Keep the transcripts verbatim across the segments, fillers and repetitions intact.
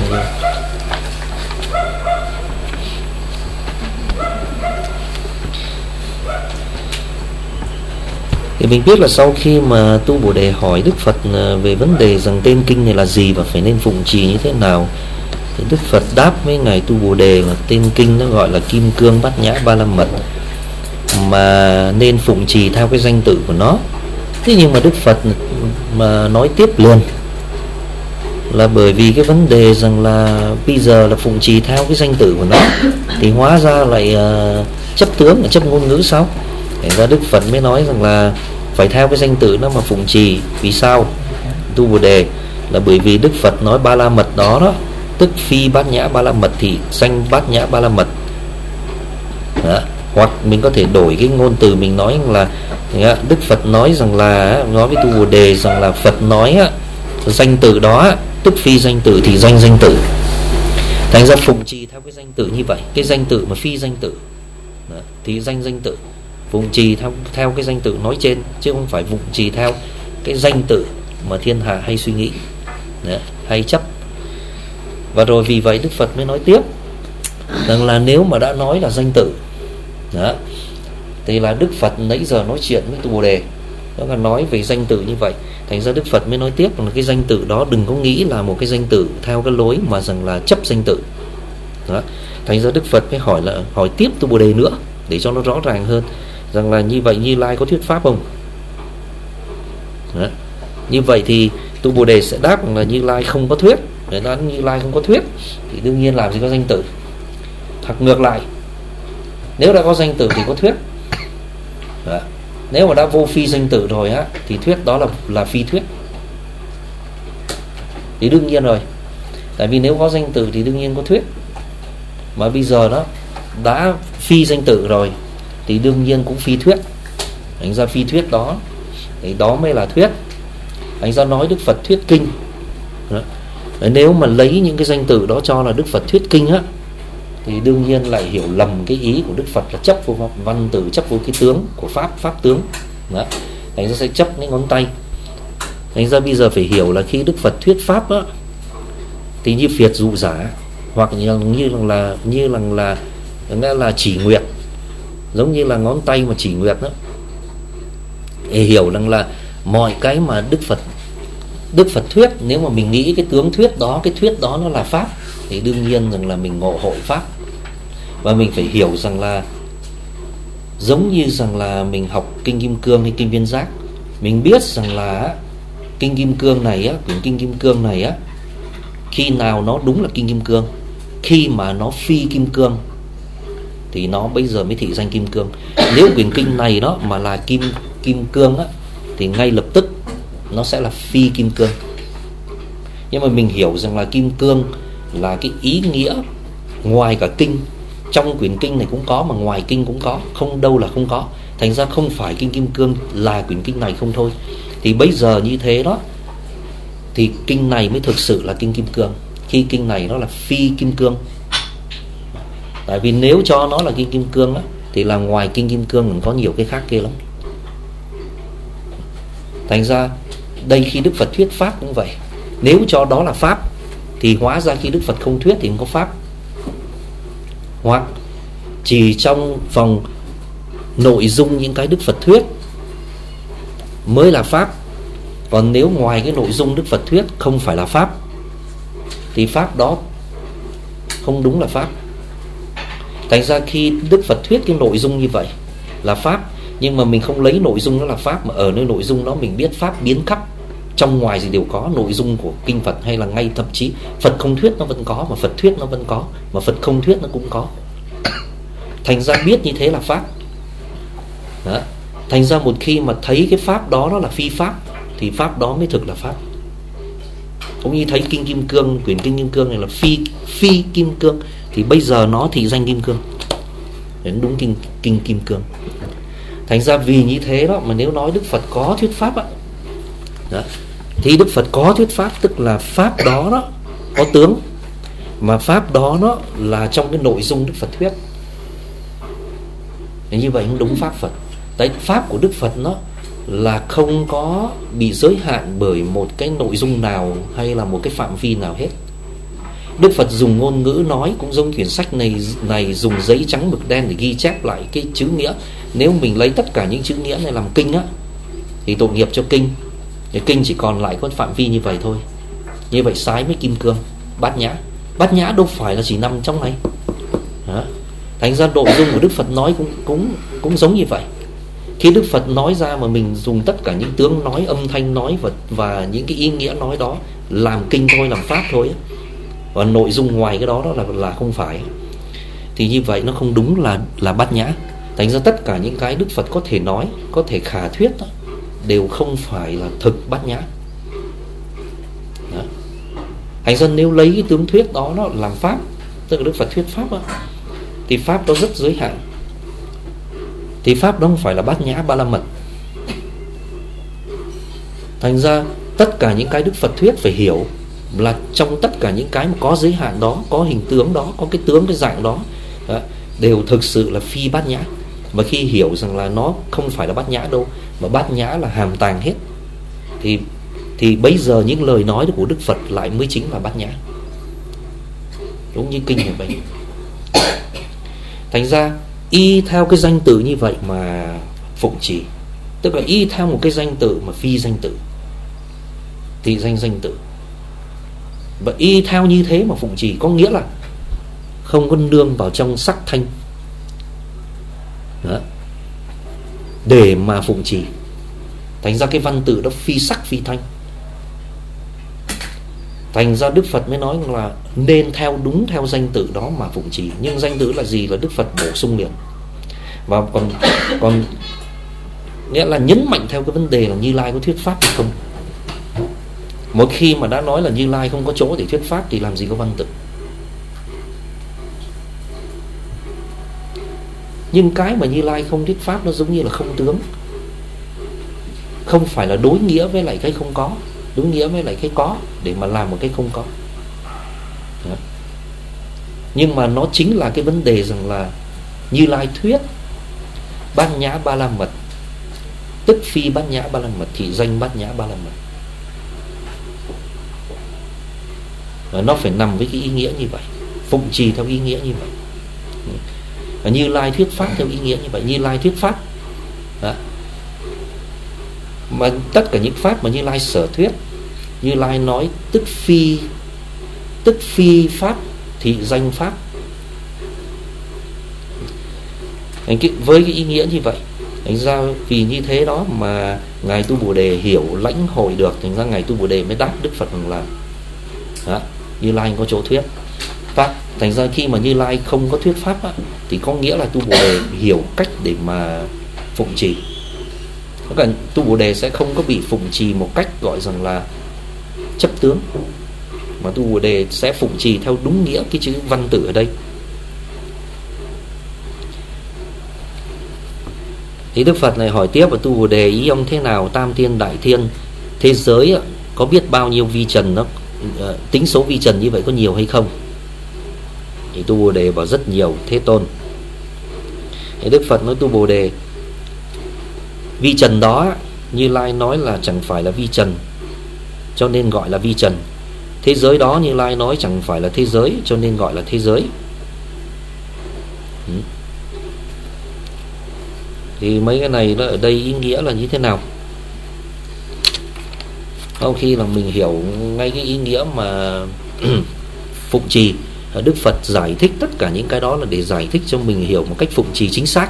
Thì mình biết là sau khi mà Tu Bồ Đề hỏi Đức Phật về vấn đề rằng tên kinh này là gì và phải nên phụng trì như thế nào, thì Đức Phật đáp với ngài Tu Bồ Đề là tên kinh nó gọi là Kim Cương Bát Nhã Ba La Mật, mà nên phụng trì theo cái danh tự của nó. Thế nhưng mà Đức Phật mà nói tiếp liền là bởi vì cái vấn đề rằng là bây giờ là phụng trì theo cái danh tự của nó thì hóa ra lại uh, chấp tướng, chấp ngôn ngữ sao? Thế ra Đức Phật mới nói rằng là phải theo cái danh tự nó mà phụng trì. Vì sao? Tu Bồ Đề là bởi vì Đức Phật nói Ba La Mật đó đó, tức phi Bát Nhã Ba La Mật thì danh Bát Nhã Ba La Mật đó. Hoặc mình có thể đổi cái ngôn từ, mình nói là Đức Phật nói rằng là nói với Tu Bồ Đề rằng là Phật nói danh từ đó tức phi danh tử thì danh danh tử. Thành ra phụng trì theo cái danh tử như vậy, cái danh tử mà phi danh tử đó, thì danh danh tử. Phụng trì theo theo cái danh tử nói trên, chứ không phải phụng trì theo cái danh tử mà thiên hạ hay suy nghĩ đó, hay chấp. Và rồi vì vậy Đức Phật mới nói tiếp rằng là nếu mà đã nói là danh tử đó, thì là Đức Phật nãy giờ nói chuyện với Tu Bồ Đề, đó là nói về danh tử như vậy. Thành ra Đức Phật mới nói tiếp là cái danh tử đó đừng có nghĩ là một cái danh tử theo cái lối mà rằng là chấp danh tử đó. Thành ra Đức Phật mới hỏi là hỏi tiếp Tu Bồ Đề nữa để cho nó rõ ràng hơn rằng là như vậy Như Lai có thuyết pháp không đó. Như vậy thì Tu Bồ Đề sẽ đáp là Như Lai không có thuyết. Để nói Như Lai không có thuyết thì đương nhiên làm gì có danh tử. Hoặc ngược lại, nếu đã có danh tử thì có thuyết đó. Nếu mà đã vô phi danh tử rồi á thì thuyết đó là là phi thuyết. Thì đương nhiên rồi, tại vì nếu có danh tử thì đương nhiên có thuyết. Mà bây giờ đó đã phi danh tử rồi thì đương nhiên cũng phi thuyết. Thành ra phi thuyết đó thì đó mới là thuyết. Thành ra nói Đức Phật thuyết kinh đó. Nếu mà lấy những cái danh tử đó cho là Đức Phật thuyết kinh á thì đương nhiên lại hiểu lầm cái ý của Đức Phật là chấp vô văn tử, chấp vô cái tướng của Pháp, Pháp tướng đó. Thành ra sẽ chấp cái ngón tay. Thành ra bây giờ phải hiểu là khi Đức Phật thuyết Pháp á thì như phiệt dụ giả, hoặc như là như là như là là, là, là chỉ nguyệt, giống như là ngón tay mà chỉ nguyệt đó. Để hiểu rằng là mọi cái mà Đức Phật Đức Phật thuyết, nếu mà mình nghĩ cái tướng thuyết đó, cái thuyết đó nó là Pháp thì đương nhiên rằng là mình ngộ hội Pháp. Và mình phải hiểu rằng là giống như rằng là mình học Kinh Kim Cương hay Kinh Viên Giác, mình biết rằng là Kinh Kim Cương này á, quyển Kinh Kim Cương này á, khi nào nó đúng là Kinh Kim Cương, khi mà nó phi Kim Cương thì nó bây giờ mới thị danh Kim Cương. Nếu quyển kinh này đó mà là Kim Kim Cương á thì ngay lập tức nó sẽ là phi Kim Cương. Nhưng mà mình hiểu rằng là Kim Cương là cái ý nghĩa ngoài cả kinh, trong quyển kinh này cũng có mà ngoài kinh cũng có, không đâu là không có. Thành ra không phải Kinh Kim Cương là quyển kinh này không thôi. Thì bây giờ như thế đó thì kinh này mới thực sự là Kinh Kim Cương, khi kinh này nó là phi Kim Cương. Tại vì nếu cho nó là Kinh Kim Cương á thì là ngoài Kinh Kim Cương còn có nhiều cái khác kia lắm. Thành ra đây khi Đức Phật thuyết Pháp cũng vậy, nếu cho đó là Pháp thì hóa ra khi Đức Phật không thuyết thì không có Pháp. Hoặc chỉ trong vòng nội dung những cái Đức Phật thuyết mới là Pháp. Còn nếu ngoài cái nội dung Đức Phật thuyết không phải là Pháp thì Pháp đó không đúng là Pháp. Thành ra khi Đức Phật thuyết cái nội dung như vậy là Pháp, nhưng mà mình không lấy nội dung đó là Pháp, mà ở nơi nội dung đó mình biết Pháp biến khắp, trong ngoài gì đều có nội dung của kinh Phật, hay là ngay thậm chí Phật không thuyết nó vẫn có, mà Phật thuyết nó vẫn có, mà Phật không thuyết nó cũng có. Thành ra biết như thế là Pháp đó. Thành ra một khi mà thấy cái Pháp đó nó là phi Pháp thì Pháp đó mới thực là Pháp. Cũng như thấy Kinh Kim Cương, quyển Kinh Kim Cương này là phi phi Kim Cương thì bây giờ nó thì danh Kim Cương, đến đúng Kinh Kinh Kim Cương. Thành ra vì như thế đó mà nếu nói Đức Phật có thuyết Pháp á đó, thì Đức Phật có thuyết Pháp tức là Pháp đó đó có tướng, mà Pháp đó nó là trong cái nội dung Đức Phật thuyết. Thì như vậy không đúng Pháp Phật. Tại Pháp của Đức Phật nó là không có bị giới hạn bởi một cái nội dung nào hay là một cái phạm vi nào hết. Đức Phật dùng ngôn ngữ nói cũng giống quyển sách này này dùng giấy trắng mực đen để ghi chép lại cái chữ nghĩa. Nếu mình lấy tất cả những chữ nghĩa này làm kinh á thì tội nghiệp cho kinh. Thì kinh chỉ còn lại có phạm vi như vậy thôi. Như vậy sái với kim cương, bát nhã. Bát nhã đâu phải là chỉ nằm trong này. Đó. Thành ra nội dung của Đức Phật nói cũng cũng cũng giống như vậy. Khi Đức Phật nói ra mà mình dùng tất cả những tướng nói, âm thanh nói và, và những cái ý nghĩa nói đó làm kinh thôi, làm pháp thôi, và nội dung ngoài cái đó đó là là không phải, thì như vậy nó không đúng là là bát nhã. Thành ra tất cả những cái Đức Phật có thể nói, có thể khả thuyết đó, đều không phải là thực bát nhã. Đó. Thành ra nếu lấy cái tướng thuyết đó nó làm pháp, tức là Đức Phật thuyết pháp đó, thì pháp đó rất giới hạn. Thì pháp đó không phải là bát nhã ba la mật. Thành ra tất cả những cái Đức Phật thuyết phải hiểu là trong tất cả những cái mà có giới hạn đó, có hình tướng đó, có cái tướng, cái dạng đó, đó đều thực sự là phi bát nhã. Và khi hiểu rằng là nó không phải là bát nhã đâu, mà bát nhã là hàm tàng hết, Thì thì bây giờ những lời nói của Đức Phật lại mới chính là bát nhã. Đúng như kinh như vậy. Thành ra y theo cái danh từ như vậy mà phụng trì, tức là y theo một cái danh từ mà phi danh từ, thì danh danh từ. Và y theo như thế mà phụng trì có nghĩa là không có nương vào trong sắc thanh. Đó. Để mà phụng trì. Thành ra cái văn tự đó phi sắc phi thanh. Thành ra Đức Phật mới nói là nên theo đúng theo danh tự đó mà phụng trì. Nhưng danh tự là gì là Đức Phật bổ sung liền. Và còn còn nghĩa là nhấn mạnh theo cái vấn đề là Như Lai có thuyết pháp hay không. Một khi mà đã nói là Như Lai không có chỗ để thuyết pháp thì làm gì có văn tự. Nhưng cái mà Như Lai không thuyết pháp nó giống như là không tướng, không phải là đối nghĩa với lại cái không có, đối nghĩa với lại cái có để mà làm một cái không có. Đó. Nhưng mà nó chính là cái vấn đề rằng là Như Lai thuyết bát nhã ba la mật, tức phi bát nhã ba la mật thì danh bát nhã ba la mật. Và nó phải nằm với cái ý nghĩa như vậy, phụng trì theo ý nghĩa như vậy. Và Như Lai thuyết pháp theo ý nghĩa như vậy. Như Lai thuyết pháp. Đó. Mà tất cả những pháp mà Như Lai sở thuyết, Như Lai nói tức phi, tức phi pháp thì danh pháp. Với cái ý nghĩa như vậy, thành ra vì như thế đó mà Ngài Tu Bồ Đề hiểu lãnh hội được. Thành ra Ngài Tu Bồ Đề mới đáp Đức Phật rằng là đó, Như Lai có chỗ thuyết pháp. Thành ra khi mà Như Lai không có thuyết pháp á, thì có nghĩa là Tu Bồ Đề hiểu cách để mà phụng trì. Còn Tu Bồ Đề sẽ không có bị phụng trì một cách gọi rằng là chấp tướng, mà Tu Bồ Đề sẽ phụng trì theo đúng nghĩa cái chữ văn tự ở đây. Thì Đức Phật này hỏi tiếp và Tu Bồ Đề, ý ông thế nào? Tam thiên đại thiên thế giới có biết bao nhiêu vi trần, nó tính số vi trần như vậy có nhiều hay không? Thì Tu Bồ Đề bảo rất nhiều Thế Tôn. Thì Đức Phật nói Tu Bồ Đề, vi trần đó Như Lai nói là chẳng phải là vi trần, cho nên gọi là vi trần. Thế giới đó Như Lai nói chẳng phải là thế giới, cho nên gọi là thế giới. ừ. Thì mấy cái này nó ở đây ý nghĩa là như thế nào? Sau khi là mình hiểu ngay cái ý nghĩa mà phụng trì, Đức Phật giải thích tất cả những cái đó là để giải thích cho mình hiểu một cách phụng trì chính xác.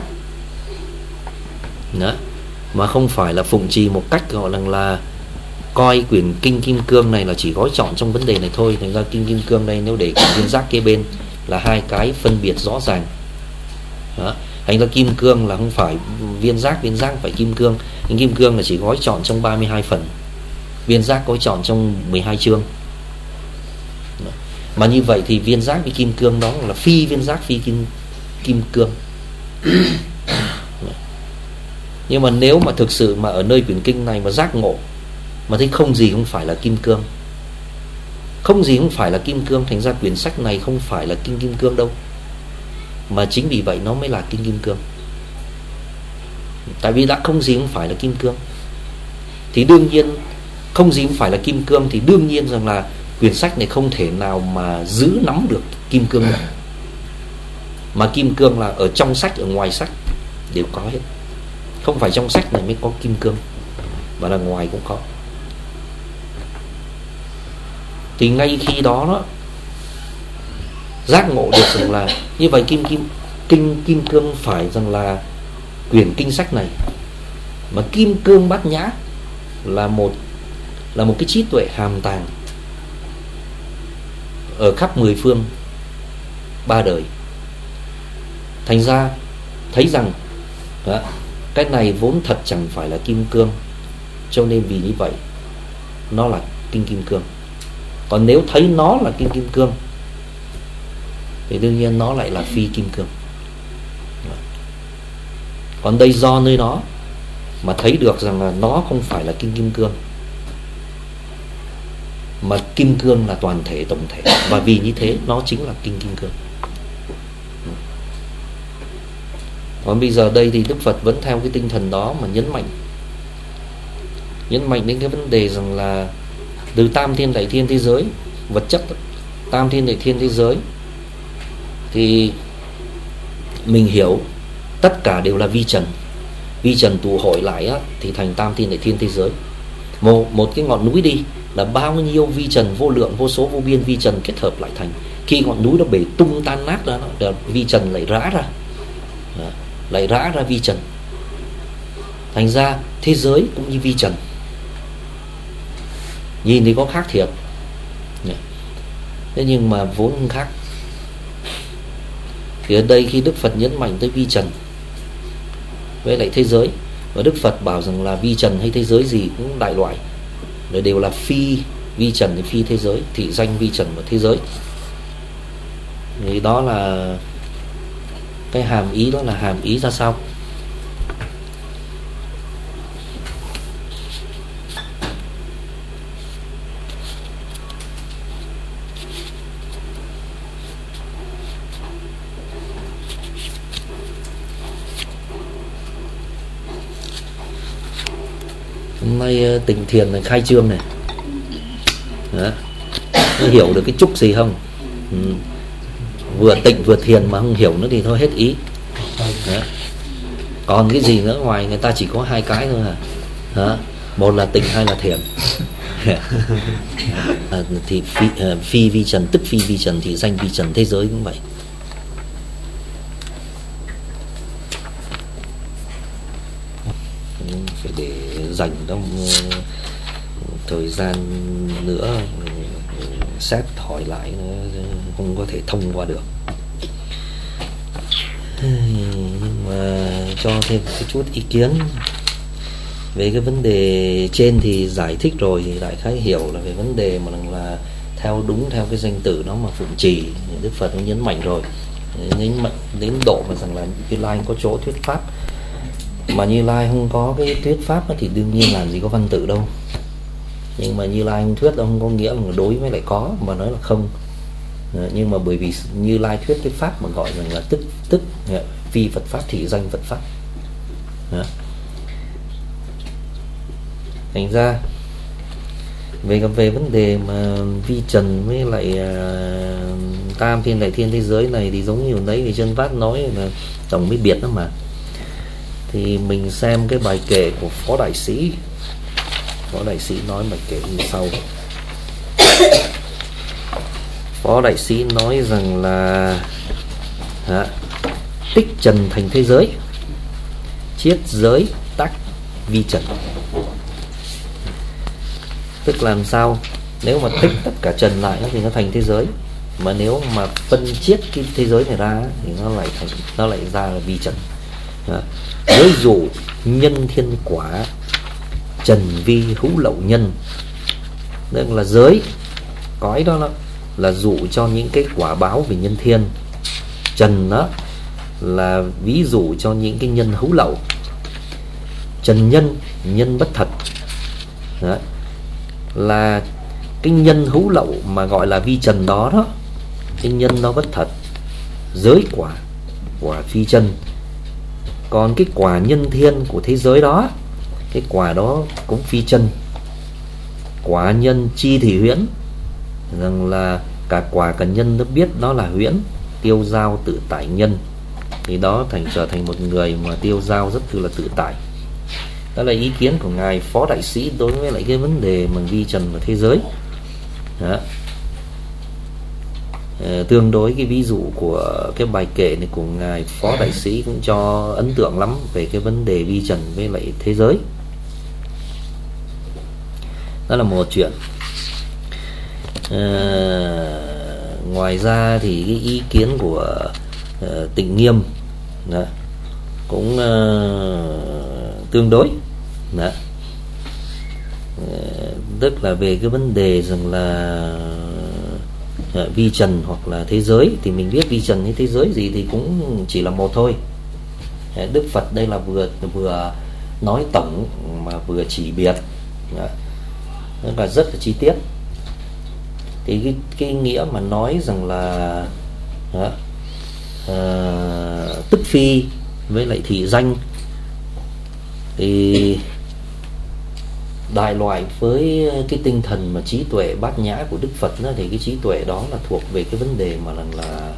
Đó. Mà không phải là phụng trì một cách gọi là, là coi quyển Kinh Kim Cương này là chỉ gói chọn trong vấn đề này thôi. Thành ra Kinh Kim Cương này nếu để viên giác kế bên là hai cái phân biệt rõ ràng. Đó. Thành ra Kim Cương là không phải viên giác, viên giác phải Kim Cương. Nhưng Kim Cương là chỉ gói chọn trong ba mươi hai phần, viên giác gói chọn trong mười hai chương. Đó. Mà như vậy thì viên giác với Kim Cương đó là phi viên giác, phi Kim, kim Cương. Nhưng mà nếu mà thực sự mà ở nơi quyển kinh này mà giác ngộ mà thấy không gì không phải là Kim Cương, không gì không phải là Kim Cương, thành ra quyển sách này không phải là Kinh Kim Cương đâu. Mà chính vì vậy nó mới là Kinh Kim Cương. Tại vì đã không gì không phải là Kim Cương, thì đương nhiên không gì không phải là Kim Cương, thì đương nhiên rằng là quyển sách này không thể nào mà giữ nắm được kim cương được. Mà kim cương là ở trong sách, ở ngoài sách đều có hết. Không phải trong sách này mới có kim cương, mà là ngoài cũng có. Thì ngay khi đó, đó giác ngộ được rằng là như vậy, kim kim kinh kim cương phải rằng là quyển kinh sách này, mà kim cương bát nhã là một là một cái trí tuệ hàm tàng ở khắp mười phương ba đời. Thành ra thấy rằng đó, cái này vốn thật chẳng phải là kim cương, cho nên vì như vậy nó là kinh kim cương. Còn nếu thấy nó là kinh kim cương thì đương nhiên nó lại là phi kim cương. Còn đây do nơi đó mà thấy được rằng là nó không phải là kinh kim cương, mà kim cương là toàn thể tổng thể, và vì như thế nó chính là kinh kim cương. Còn bây giờ đây thì Đức Phật vẫn theo cái tinh thần đó mà nhấn mạnh Nhấn mạnh đến cái vấn đề rằng là từ tam thiên đại thiên thế giới vật chất, tam thiên đại thiên thế giới, thì mình hiểu tất cả đều là vi trần. Vi trần tụ hội lại á, thì thành tam thiên đại thiên thế giới. Một, một cái ngọn núi đi là bao nhiêu vi trần vô lượng, vô số, vô biên vi trần kết hợp lại thành. Khi ngọn núi nó bể tung tan nát ra, nó, vi trần lại rã ra, lại rã ra vi trần. Thành ra thế giới cũng như vi trần, nhìn thì có khác thiệt, thế nhưng mà vốn không khác. Thì ở đây khi Đức Phật nhấn mạnh tới vi trần với lại thế giới, và Đức Phật bảo rằng là vi trần hay thế giới gì cũng đại loại, rồi đều là phi vi trần hay phi thế giới, thị danh vi trần và thế giới. Thì đó là cái hàm ý, đó là hàm ý ra sao? Hôm nay Tịnh Thiền là khai trương này. Đó. Nó hiểu được cái chút gì không? Ừ. Vừa tịnh vừa thiền mà không hiểu nữa thì thôi hết ý. Đó. Còn cái gì nữa ngoài người ta chỉ có hai cái thôi à. Đó. Một là tịnh, hai là thiền. À, thì phi, uh, phi vi trần tức phi vi trần, thì danh vi trần, thế giới cũng vậy. Phải để dành trong uh, thời gian nữa xét hỏi lại, không có thể thông qua được. Nhưng mà cho thêm một chút ý kiến về cái vấn đề trên thì giải thích rồi, thì đại khái hiểu là về vấn đề mà là theo đúng theo cái danh từ đó mà phụng trì. Đức Phật cũng nhấn mạnh rồi, nhấn mạnh đến độ mà rằng là Như Lai có chỗ thuyết pháp, mà Như Lai không có cái thuyết pháp thì đương nhiên làm gì có văn tự đâu. Nhưng mà Như Lai không thuyết đâu không có nghĩa là đối với lại có, mà nói là không. Nhưng mà bởi vì Như Lai thuyết cái pháp mà gọi rằng là tức tức phi Phật pháp, thị danh Phật pháp. Đó. Thành ra về về vấn đề mà vi trần với lại uh, tam thiên đại thiên thế giới này thì giống như đấy thì Chân Pháp nói là tổng mới biệt đó mà. Thì mình xem cái bài kệ của Phó Đại Sĩ. Phó Đại Sĩ nói bài kệ như sau. Phó Đại Sĩ nói rằng là à, tích trần thành thế giới, chiết giới tác vi trần. Tức làm sao? Nếu mà tích tất cả trần lại thì nó thành thế giới, mà nếu mà phân chiết cái thế giới này ra thì nó lại thành, nó lại ra là vi trần. À, giới dụ nhân thiên quả, trần vi hữu lậu nhân. Tức là giới cõi đó, đó là dụ cho những cái quả báo về nhân thiên, trần đó là ví dụ cho những cái nhân hữu lậu. Trần nhân, nhân bất thật đó, là cái nhân hữu lậu mà gọi là vi trần đó đó, cái nhân nó bất thật. Giới quả, quả phi chân. Còn cái quả nhân thiên của thế giới đó, cái quả đó cũng phi chân. Quả nhân chi thì huyễn, rằng là cả quả cả nhân nó biết đó là huyễn, tiêu dao tự tại nhân, thì đó thành trở thành một người mà tiêu dao rất là tự tại. Đó là ý kiến của ngài Phó Đại Sĩ đối với lại cái vấn đề mà vi trần và thế giới. Đó. À, tương đối cái ví dụ của cái bài kệ này của ngài Phó Đại Sĩ cũng cho ấn tượng lắm về cái vấn đề vi trần với lại thế giới. Đó là một chuyện. À, ngoài ra thì cái ý kiến của uh, Tịnh Nghiêm đó, cũng uh, tương đối đó. Uh, tức là về cái vấn đề rằng là uh, vi trần hoặc là thế giới, thì mình biết vi trần hay thế giới gì thì cũng chỉ là một thôi. uh, Đức Phật đây là vừa vừa nói tổng mà vừa chỉ biệt đó. Đó là rất là chi tiết. Thì cái, cái nghĩa mà nói rằng là đó, uh, tức phi với lại thị danh thì đại loại với cái tinh thần mà trí tuệ bát nhã của Đức Phật đó, thì cái trí tuệ đó là thuộc về cái vấn đề mà là, là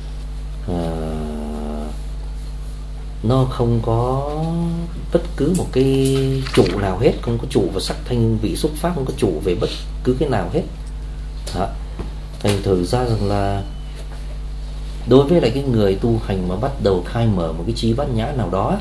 uh, nó không có bất cứ một cái chủ nào hết, không có chủ vào sắc thanh vị xúc pháp, không có chủ về bất cứ cái nào hết. Đó. Thành thử ra rằng là đối với lại cái người tu hành mà bắt đầu khai mở một cái trí bát nhã nào đó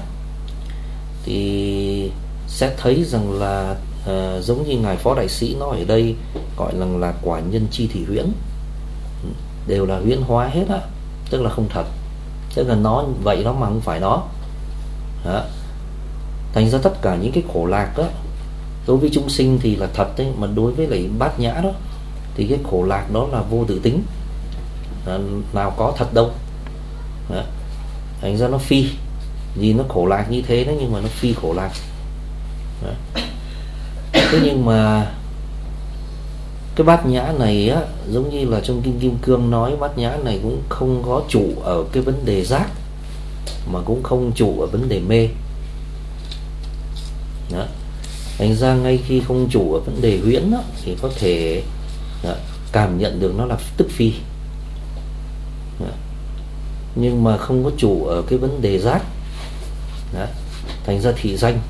thì sẽ thấy rằng là uh, giống như ngài Phó Đại Sĩ nói ở đây, gọi là là quả nhân chi thị huyễn, đều là huyễn hóa hết á, tức là không thật, tức là nó vậy đó mà không phải nó. Đó. Thành ra tất cả những cái khổ lạc đó đối với chúng sinh thì là thật đấy, mà đối với lại bát nhã đó thì cái khổ lạc đó là vô tự tính, à, nào có thật đâu. Đó. Thành ra nó phi, vì nó khổ lạc như thế đó, nhưng mà nó phi khổ lạc. Đó. Thế nhưng mà cái bát nhã này á, giống như là trong Kinh Kim Cương nói, bát nhã này cũng không có chủ ở cái vấn đề giác, mà cũng không chủ ở vấn đề mê. Đó. Thành ra ngay khi không chủ ở vấn đề huyễn đó, thì có thể đó, cảm nhận được nó là tức phi. Đó. Nhưng mà không có chủ ở cái vấn đề giác. Đó. Thành ra thị danh.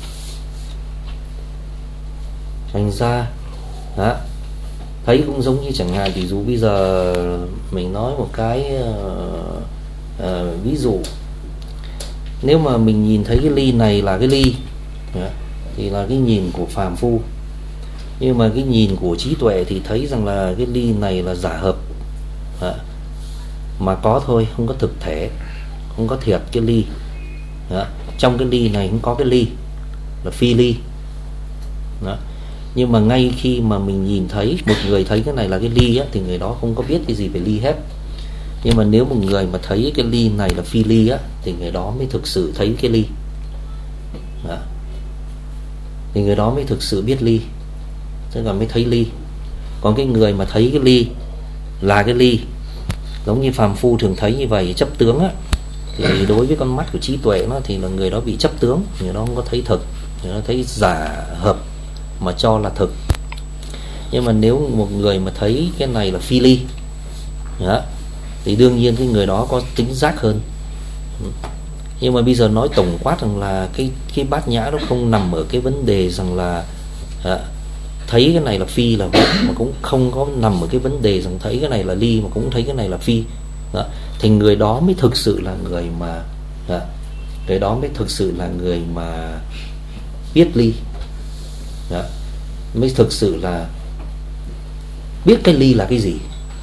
Thành ra đó, thấy cũng giống như chẳng hạn, ví dụ bây giờ mình nói một cái uh, uh, ví dụ, nếu mà mình nhìn thấy cái ly này là cái ly đó, thì là cái nhìn của phàm phu, nhưng mà cái nhìn của trí tuệ thì thấy rằng là cái ly này là giả hợp đó, mà có thôi, không có thực thể, không có thiệt cái ly đó. Trong cái ly này không có cái ly, là phi ly đó. Nhưng mà ngay khi mà mình nhìn thấy, một người thấy cái này là cái ly á, thì người đó không có biết cái gì về ly hết. Nhưng mà nếu một người mà thấy cái ly này là phi ly á, thì người đó mới thực sự thấy cái ly đó. Thì người đó mới thực sự biết ly, tức là mới thấy ly. Còn cái người mà thấy cái ly là cái ly, giống như phàm phu thường thấy như vậy, chấp tướng á, thì đối với con mắt của trí tuệ nó thì là người đó bị chấp tướng, người đó không có thấy thực, người đó thấy giả hợp mà cho là thực. Nhưng mà nếu một người mà thấy cái này là phi ly đó, thì đương nhiên cái người đó có tính giác hơn. Nhưng mà bây giờ nói tổng quát rằng là cái cái bát nhã nó không nằm ở cái vấn đề rằng là à, thấy cái này là phi là vậy, mà cũng không có nằm ở cái vấn đề rằng thấy cái này là ly mà cũng thấy cái này là phi đó. Thì người đó mới thực sự là người mà à, người đó mới thực sự là người mà biết ly đó. Mới thực sự là biết cái ly là cái gì.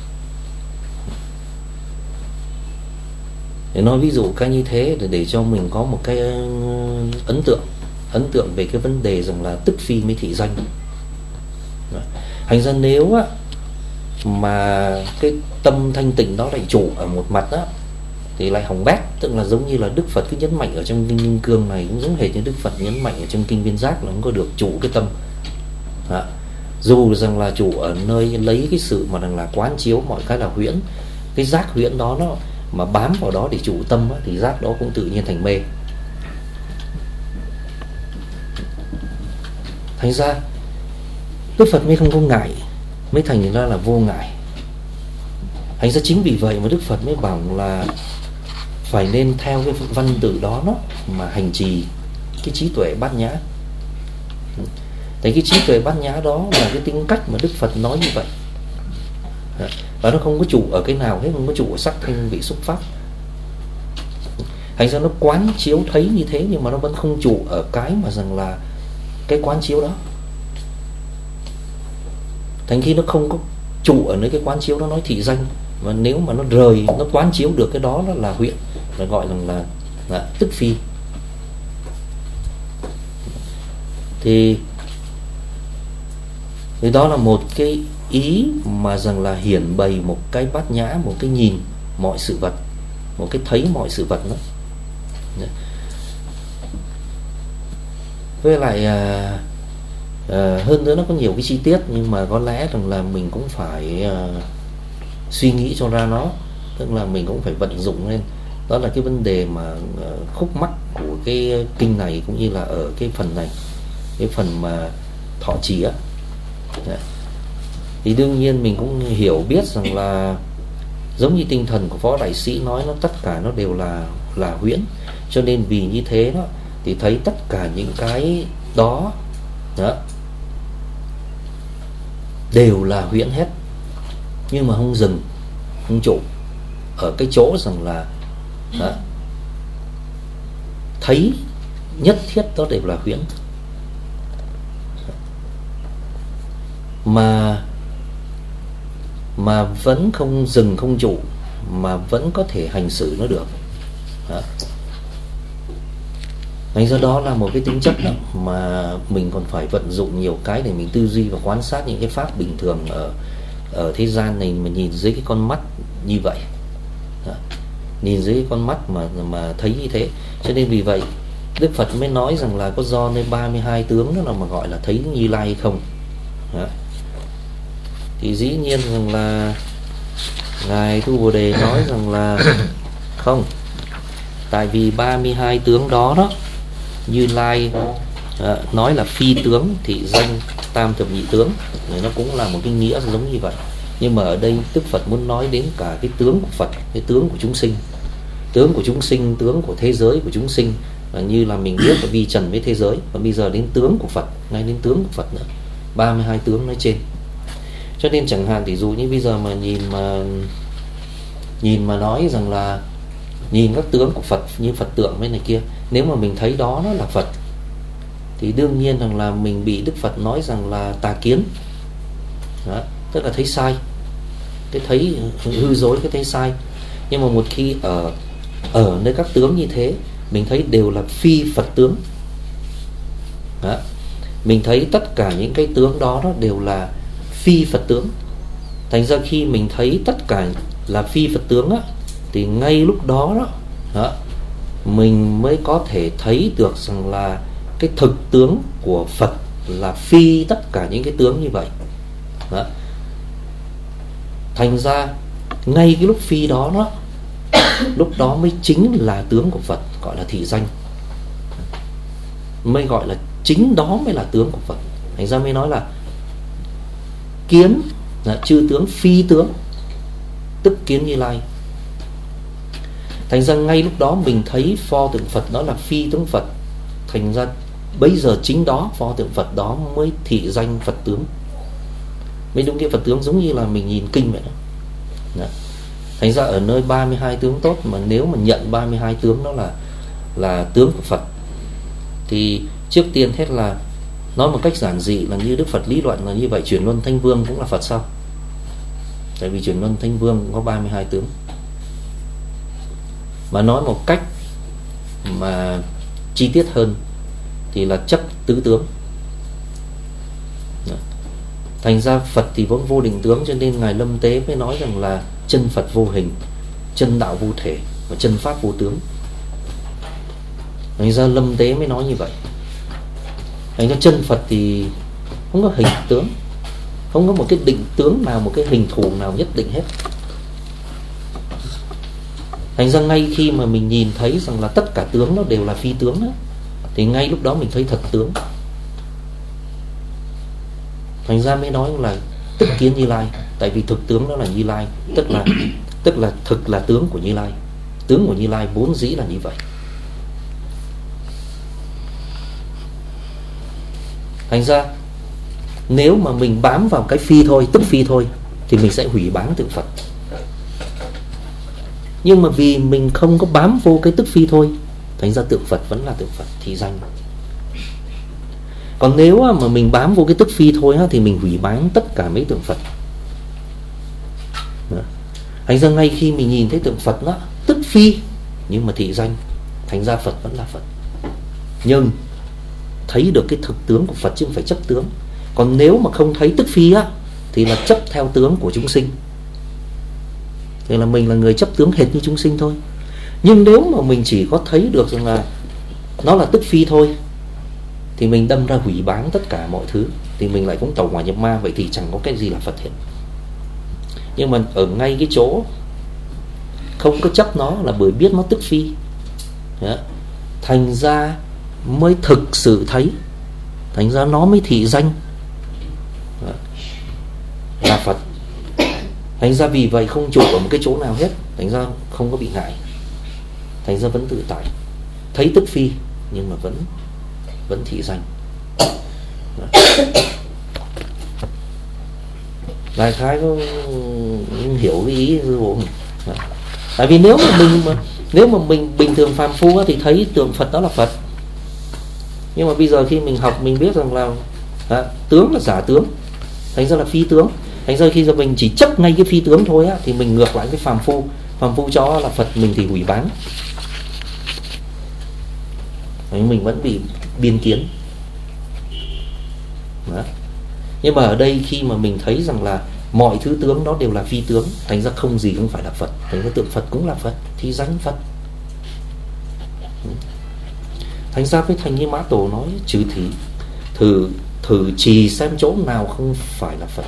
Để nói ví dụ cái như thế để, để cho mình có một cái ấn tượng ấn tượng về cái vấn đề rằng là tức phi mới thị danh. Thành ra nếu á, mà cái tâm thanh tịnh đó lại chủ ở một mặt á, thì lại hỏng bét. Tức là giống như là Đức Phật cứ nhấn mạnh ở trong Kinh Kim Cương này, cũng giống hệt như Đức Phật nhấn mạnh ở trong Kinh Viên Giác là không có được chủ cái tâm đó. Dù rằng là chủ ở nơi lấy cái sự mà rằng là quán chiếu mọi cái là huyễn, cái giác huyễn đó nó mà bám vào đó để chủ tâm á, thì giác đó cũng tự nhiên thành mê. Thành ra Đức Phật mới không có ngại mới thành ra là vô ngại. Thành ra chính vì vậy mà Đức Phật mới bảo là phải nên theo cái văn tự đó đó mà hành trì cái trí tuệ bát nhã. Tại cái trí tuệ bát nhã đó là cái tính cách mà Đức Phật nói như vậy. Và nó không có trụ ở cái nào hết, không có trụ ở sắc thanh vị xúc pháp. Thành ra nó quán chiếu thấy như thế, nhưng mà nó vẫn không trụ ở cái mà rằng là cái quán chiếu đó. Thành khi nó không có trụ ở nơi cái quán chiếu đó nói thị danh, mà nếu mà nó rời, nó quán chiếu được cái đó, đó là huyễn, là gọi rằng là, là tức phi. Thì thì đó là một cái ý mà rằng là hiển bày một cái bát nhã, một cái nhìn mọi sự vật, một cái thấy mọi sự vật đó. Với lại à, à, hơn nữa nó có nhiều cái chi tiết, nhưng mà có lẽ rằng là mình cũng phải à, suy nghĩ cho ra nó, tức là mình cũng phải vận dụng lên. Đó là cái vấn đề mà à, khúc mắc của cái kinh này, cũng như là ở cái phần này, cái phần mà thọ trì á. Thì đương nhiên mình cũng hiểu biết rằng là giống như tinh thần của Phó Đại Sĩ nói, nó tất cả nó đều là là huyễn. Cho nên vì như thế đó thì thấy tất cả những cái đó, đó đều là huyễn hết, nhưng mà không dừng, không trụ ở cái chỗ rằng là đó, thấy nhất thiết đó đều là huyễn. Mà mà vẫn không dừng, không trụ, mà vẫn có thể hành xử nó được. Đó. Thành ra đó là một cái tính chất đó mà mình còn phải vận dụng nhiều cái để mình tư duy và quan sát những cái pháp bình thường ở ở thế gian này, mà nhìn dưới cái con mắt như vậy. Đó. Nhìn dưới cái con mắt mà mà thấy như thế. Cho nên vì vậy Đức Phật mới nói rằng là có do nơi ba mươi hai tướng đó là mà gọi là thấy Như Lai hay không. Đó. Thì dĩ nhiên rằng là Ngài Thu Bồ Đề nói rằng là không. Tại vì ba mươi hai tướng đó đó, Như Lai à, nói là phi tướng, thị danh, tam thập nhị tướng, thì nó cũng là một cái nghĩa giống như vậy. Nhưng mà ở đây Đức Phật muốn nói đến cả cái tướng của Phật, cái tướng của chúng sinh. Tướng của chúng sinh, tướng của thế giới của chúng sinh, và như là mình biết là vi trần với thế giới. Và bây giờ đến tướng của Phật, ngay đến tướng của Phật nữa, ba mươi hai tướng nói trên. Cho nên chẳng hạn ví dụ như bây giờ mà nhìn mà nhìn mà nói rằng là nhìn các tướng của Phật như Phật tượng với này kia, nếu mà mình thấy đó nó là Phật thì đương nhiên rằng là mình bị Đức Phật nói rằng là tà kiến. Đó, tức là thấy sai, cái thấy hư dối, cái thấy sai. Nhưng mà một khi ở ở nơi các tướng như thế, mình thấy đều là phi Phật tướng. Đó, mình thấy tất cả những cái tướng đó, đó đều là phi Phật tướng. Thành ra khi mình thấy tất cả là phi Phật tướng á, thì ngay lúc đó, đó, đó mình mới có thể thấy được rằng là cái thực tướng của Phật là phi tất cả những cái tướng như vậy. Đó. Thành ra ngay cái lúc phi đó, đó lúc đó mới chính là tướng của Phật, gọi là thị danh, mới gọi là chính đó mới là tướng của Phật. Thành ra mới nói là kiến là chư tướng phi tướng, tức kiến Như Lai. Thành ra ngay lúc đó mình thấy pho tượng Phật đó là phi tướng Phật. Thành ra bây giờ chính đó, pho tượng Phật đó mới thị danh Phật tướng, mới đúng cái Phật tướng, giống như là mình nhìn kinh vậy đó. Đó. Thành ra ở nơi ba mươi hai tướng tốt, mà nếu mà nhận ba mươi hai tướng đó là là tướng của Phật, thì trước tiên hết là nói một cách giản dị là như Đức Phật lý luận là như vậy, Chuyển Luân Thanh Vương cũng là Phật sao? Tại vì Chuyển Luân Thanh Vương cũng có ba mươi hai tướng. Mà nói một cách mà chi tiết hơn thì là chấp tứ tướng. Thành ra Phật thì vốn vô định tướng, cho nên Ngài Lâm Tế mới nói rằng là chân Phật vô hình, chân đạo vô thể và chân pháp vô tướng. Thành ra Lâm Tế mới nói như vậy. Thành ra chân Phật thì không có hình tướng, không có một cái định tướng nào, một cái hình thù nào nhất định hết. Thành ra ngay khi mà mình nhìn thấy rằng là tất cả tướng nó đều là phi tướng đó, thì ngay lúc đó mình thấy thật tướng. Thành ra mới nói là tức kiến Như Lai. Tại vì thực tướng đó là Như Lai, tức là tức là thực là tướng của Như Lai. Tướng của Như Lai vốn dĩ là như vậy. Thành ra nếu mà mình bám vào cái phi thôi, tức phi thôi, thì mình sẽ hủy bán tượng Phật. Nhưng mà vì mình không có bám vô cái tức phi thôi, thành ra tượng Phật vẫn là tượng Phật thị danh. Còn nếu mà mình bám vô cái tức phi thôi thì mình hủy bán tất cả mấy tượng Phật. Thành ra ngay khi mình nhìn thấy tượng Phật đó, tức phi nhưng mà thị danh, thành ra Phật vẫn là Phật. Nhưng thấy được cái thực tướng của Phật chứ không phải chấp tướng. Còn nếu mà không thấy tức phi á, thì là chấp theo tướng của chúng sinh, thì là mình là người chấp tướng hệt như chúng sinh thôi. Nhưng nếu mà mình chỉ có thấy được rằng là nó là tức phi thôi, thì mình đâm ra hủy bán tất cả mọi thứ, thì mình lại cũng tẩu hỏa nhập ma. Vậy thì chẳng có cái gì là Phật hiện. Nhưng mà ở ngay cái chỗ không có chấp nó là bởi biết nó tức phi đó. Thành ra mới thực sự thấy, thành ra nó mới thị danh đó, là Phật. Thành ra vì vậy không trụ ở một cái chỗ nào hết, thành ra không có bị ngại, thành ra vẫn tự tại, thấy tức phi nhưng mà vẫn vẫn thị danh. Đại khái có hiểu cái ý của mình. Tại vì nếu mà mình mà, nếu mà mình bình thường phàm phu thì thấy tượng Phật đó là Phật. Nhưng mà bây giờ khi mình học mình biết rằng là à, tướng là giả tướng, thành ra là phi tướng. Thành ra khi giờ mình chỉ chấp ngay cái phi tướng thôi á, thì mình ngược lại cái phàm phu. Phàm phu cho là Phật, mình thì hủy bán. Mình vẫn bị biên kiến đó. Nhưng mà ở đây khi mà mình thấy rằng là mọi thứ tướng đó đều là phi tướng, thành ra không gì không phải là Phật, thành ra tượng Phật cũng là Phật, thì danh Phật. Thành ra với Thành Như Mã Tổ nói trừ thị, thử thử trì xem chỗ nào không phải là Phật.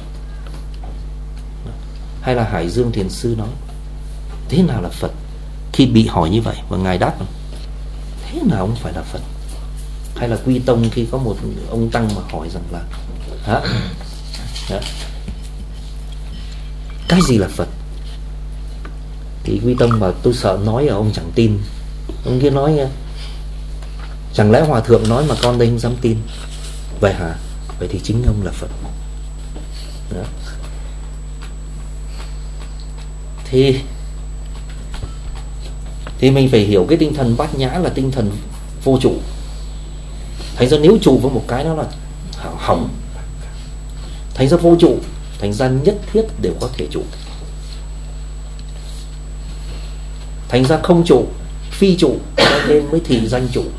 Hay là Hải Dương Thiền Sư nói thế nào là Phật, khi bị hỏi như vậy và ngài đáp thế nào không phải là Phật. Hay là Quy Tông khi có một ông tăng mà hỏi rằng là hả? Hả? Cái gì là Phật, thì Quy Tông bảo tôi sợ nói là ông chẳng tin. Ông kia nói chẳng lẽ Hòa Thượng nói mà con đây không dám tin. Vậy hả? Vậy thì chính ông là Phật đó. Thì Thì mình phải hiểu cái tinh thần bát nhã là tinh thần vô trụ. Thành ra nếu trụ với một cái đó là hỏng. Thành ra vô trụ, thành ra nhất thiết đều có thể trụ. Thành ra không trụ, phi trụ, cho nên mới thị danh trụ.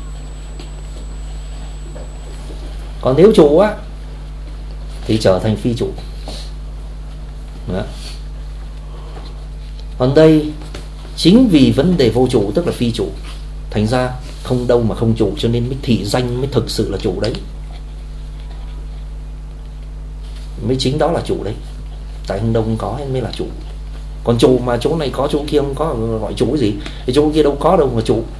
Còn nếu trụ á thì trở thành phi trụ đó. Còn đây chính vì vấn đề vô trụ tức là phi trụ, thành ra không đâu mà không trụ, cho nên mới thị danh mới thực sự là trụ đấy. Mới chính đó là trụ đấy. Tại không đâu không có mới là trụ. Còn trụ mà chỗ này có chỗ kia không có gọi trụ cái gì? Cái chỗ kia đâu có đâu mà trụ.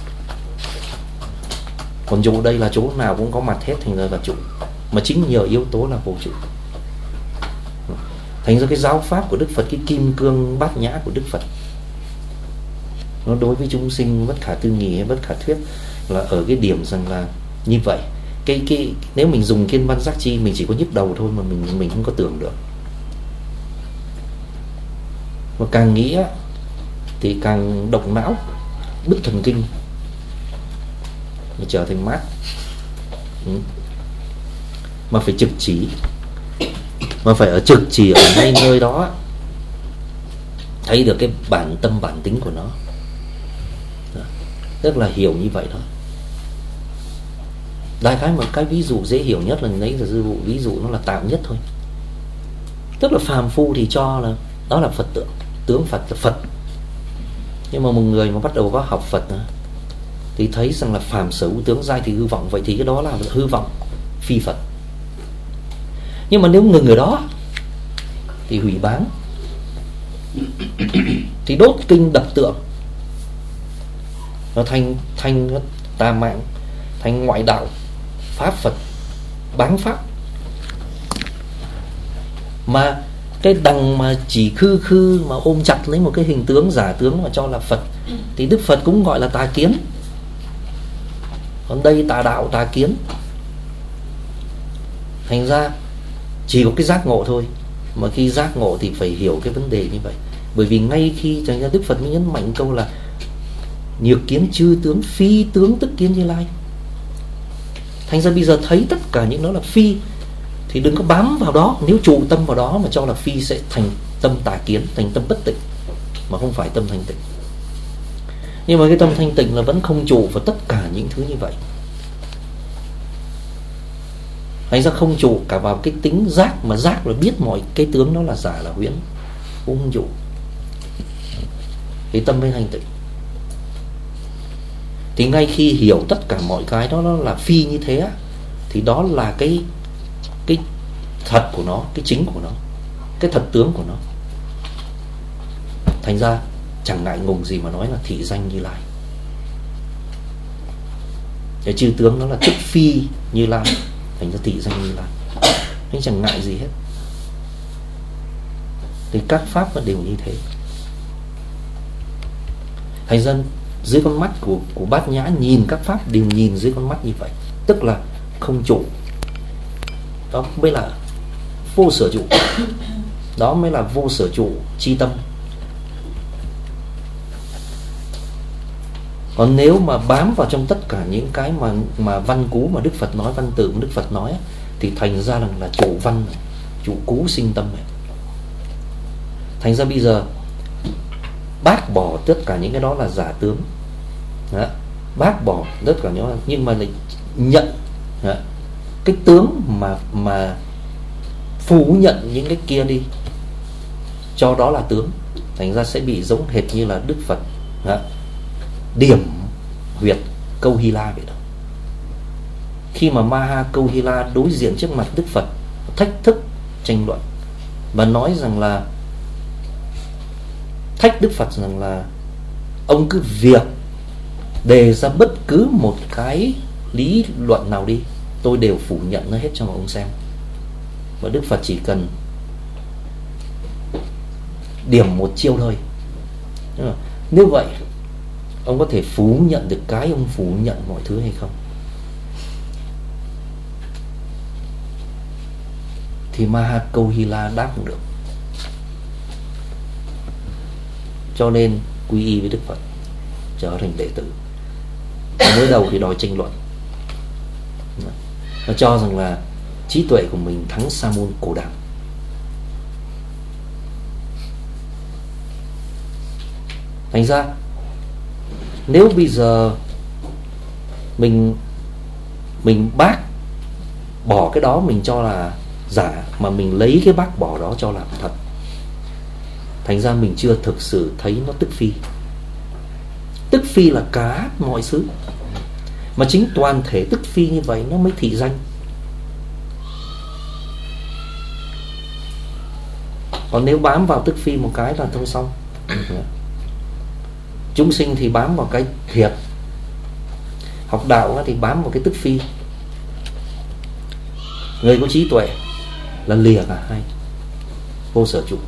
Còn trụ đây là chỗ nào cũng có mặt hết, thành ra là trụ. Mà chính nhờ yếu tố là vô trụ. Thành ra cái giáo pháp của Đức Phật, cái kim cương bát nhã của Đức Phật, nó đối với chúng sinh bất khả tư nghị hay bất khả thuyết là ở cái điểm rằng là như vậy. Cái cái nếu mình dùng kiên văn giác chi, mình chỉ có nhức đầu thôi mà mình mình không có tưởng được. Mà càng nghĩ á, thì càng động não, bứt thần kinh, mà trở thành mát. Ừ. Mà phải trực chỉ, mà phải ở trực chỉ ở ngay nơi đó, thấy được cái bản tâm bản tính của nó. Đó. Tức là hiểu như vậy thôi. Đại khái một cái ví dụ dễ hiểu nhất là lấy là dư vụ ví dụ nó là tạm nhất thôi. Tức là phàm phu thì cho là đó là Phật tượng, tướng Phật là Phật. Nhưng mà một người mà bắt đầu có học Phật nữa, thì thấy rằng là phàm sở hữu tướng giai thì hư vọng, vậy thì cái đó là hư vọng phi Phật. Nhưng mà nếu ngừng ở đó thì hủy bán, thì đốt kinh đập tượng, nó thành thành tà mạng, thành ngoại đạo, pháp Phật, bán pháp. Mà cái đằng mà chỉ khư khư mà ôm chặt lấy một cái hình tướng giả tướng mà cho là Phật thì Đức Phật cũng gọi là tà kiến. Còn đây tà đạo tà kiến. Thành ra chỉ có cái giác ngộ thôi. Mà khi giác ngộ thì phải hiểu cái vấn đề như vậy. Bởi vì ngay khi thành ra Đức Phật mới nhấn mạnh câu là nhược kiến chư tướng, phi tướng tức kiến Như Lai. Thành ra bây giờ thấy tất cả những đó là phi thì đừng có bám vào đó. Nếu trụ tâm vào đó mà cho là phi sẽ thành tâm tà kiến, thành tâm bất tịnh, mà không phải tâm thanh tịnh. Nhưng mà cái tâm thanh tịnh là vẫn không trụ vào tất cả những thứ như vậy. Thành ra không trụ cả vào cái tính giác, mà giác là biết mọi cái tướng đó là giả là huyễn, cũng không trụ. Thì tâm mới thanh tịnh. Thì ngay khi hiểu tất cả mọi cái đó, đó là phi như thế á, thì đó là cái cái thật của nó, cái chính của nó, cái thật tướng của nó. Thành ra chẳng ngại ngùng gì mà nói là thị danh Như Lai. Cái chư tướng nó là tức phi Như Lai, thành ra thị danh Như Lai, nhưng chẳng ngại gì hết. Thì các pháp nó đều như thế. Thành ra dưới con mắt của, của Bát Nhã nhìn các pháp đều nhìn dưới con mắt như vậy, tức là không trụ. Đó mới là vô sở trụ. Đó mới là vô sở trụ chi tâm. Còn nếu mà bám vào trong tất cả những cái mà mà văn cú mà Đức Phật nói, văn tự mà Đức Phật nói, thì thành ra rằng là trụ văn, trụ cú sinh tâm này. Thành ra bây giờ bác bỏ tất cả những cái đó là giả tướng. Đó. Bác bỏ tất cả những, nhưng mà lại nhận đó, cái tướng mà mà phủ nhận những cái kia đi, cho đó là tướng. Thành ra sẽ bị giống hệt như là Đức Phật đó, điểm huyệt Câu Hy La vậy đó. Khi mà Maha Câu Hy La đối diện trước mặt Đức Phật, thách thức tranh luận và nói rằng là thách Đức Phật rằng là ông cứ việc đề ra bất cứ một cái lý luận nào đi, tôi đều phủ nhận nó hết cho mà ông xem. Và Đức Phật chỉ cần điểm một chiêu thôi. Như vậy ông có thể phủ nhận được cái ông phủ nhận mọi thứ hay không? Thì Maha Câu Hy La đáp được. Cho nên quy y với Đức Phật, trở thành đệ tử. Mới đầu thì đòi tranh luận, nó cho rằng là trí tuệ của mình thắng Sa môn Cổ Đàm. Thành ra nếu bây giờ mình mình bác bỏ cái đó mình cho là giả, mà mình lấy cái bác bỏ đó cho là thật, thành ra mình chưa thực sự thấy nó tức phi. Tức phi là cả mọi xứ, mà chính toàn thể tức phi như vậy nó mới thị danh. Còn nếu bám vào tức phi một cái là thôi xong. Chúng sinh thì bám vào cái thiệt, học đạo thì bám vào cái tức phi. Người có trí tuệ là lìa cả hai, vô sở trụ.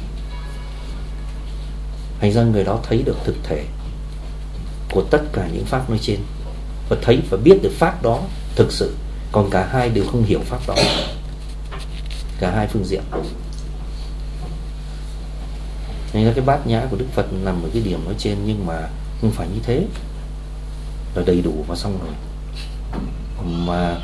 Thành ra người đó thấy được thực thể của tất cả những pháp nói trên, và thấy và biết được pháp đó thực sự. Còn cả hai đều không hiểu pháp đó, cả hai phương diện. Nên là cái bát nhã của Đức Phật nằm ở cái điểm nói trên, nhưng mà không phải như thế là đầy đủ và xong rồi. Mà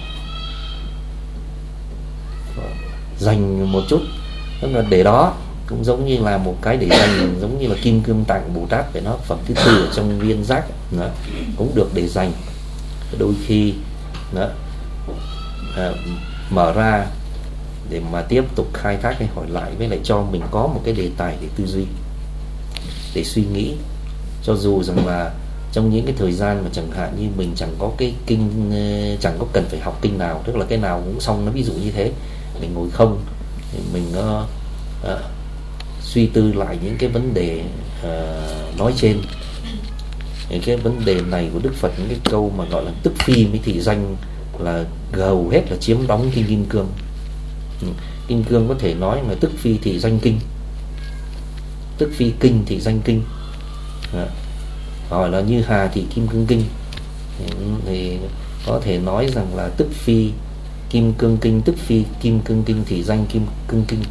dành một chút, tức là để đó cũng giống như là một cái để dành, giống như là Kim Cương Tạng Bồ Tát để nó phẩm thứ tư ở trong viên giác đó, cũng được để dành. Đôi khi đó, à, mở ra để mà tiếp tục khai thác hay hỏi lại, với lại cho mình có một cái đề tài để tư duy, để suy nghĩ. Cho dù rằng là trong những cái thời gian mà chẳng hạn như mình chẳng có cái kinh, chẳng có cần phải học kinh nào, tức là cái nào cũng xong, nó ví dụ như thế, mình ngồi không thì mình uh, uh, suy tư lại những cái vấn đề uh, nói trên. Những cái vấn đề này của Đức Phật, những cái câu mà gọi là tức phi mới thị danh, là gầu hết là chiếm đóng kinh Kim Cương. Kim cương có thể nói là tức phi thì danh kinh, tức phi kinh thì danh kinh, gọi là như hà thì kim cương kinh, thì có thể nói rằng là tức phi kim cương kinh, tức phi kim cương kinh thì danh kim cương kinh.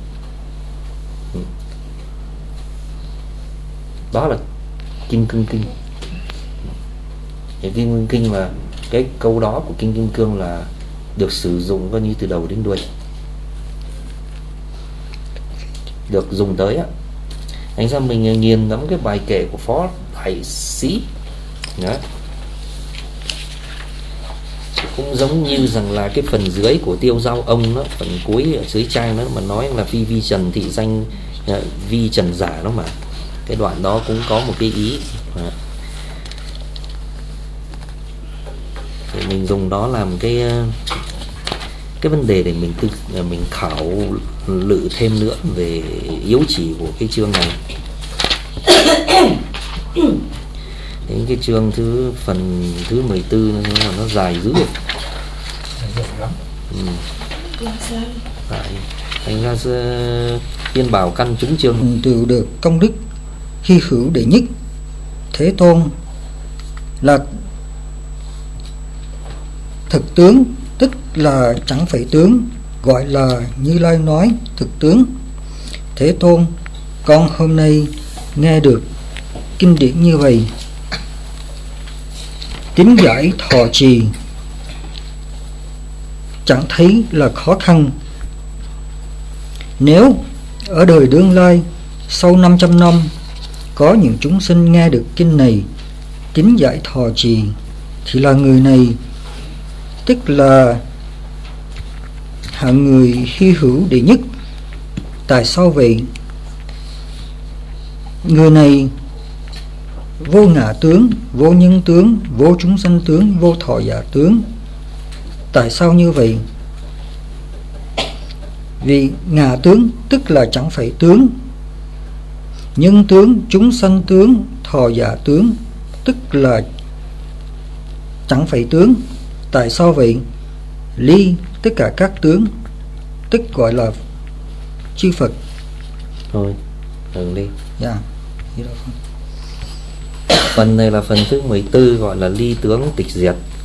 Đó là kim cương kinh. Thì kim cương kinh là cái câu đó của kinh kim cương là được sử dụng coi như từ đầu đến đuôi, được dùng tới á. Thành ra mình nhìn ngắm cái bài kể của Phó Đại Sĩ đó, cũng giống như rằng là cái phần dưới của Tiêu Dao Ông đó, phần cuối ở dưới trang đó mà nói là phi vi trần thị danh vi trần giả đó, mà cái đoạn đó cũng có một cái ý đó. Thì mình dùng đó làm cái cái vấn đề để mình tự mình khảo lự thêm nữa về yếu chỉ của cái chương này. Đến cái chương thứ phần thứ mười tư nó là nó dài dữ rồi. Ừ. Thành ra Tiên Bảo căn chúng chương tự được công đức hy hữu đệ nhất. Thế Tôn là thực tướng, tức là chẳng phải tướng, gọi là Như Lai nói thực tướng. Thế Tôn, con hôm nay nghe được kinh điển như vậy, tín giải thọ trì, chẳng thấy là khó khăn. Nếu ở đời đương lai sau năm trăm năm có những chúng sinh nghe được kinh này tín giải thọ trì, thì là người này tức là hạng người hy hữu đệ nhất. Tại sao vậy? Người này vô ngã tướng, vô nhân tướng, vô chúng sanh tướng, vô thọ giả tướng. Tại sao như vậy? Vì ngã tướng tức là chẳng phải tướng, nhân tướng, chúng sanh tướng, thọ giả tướng tức là chẳng phải tướng. Tại sao vậy? Ly tất cả các tướng, tức gọi là chư Phật. Thôi, đừng đi. Dạ. Phần này là phần thứ mười tư, gọi là ly tướng tịch diệt.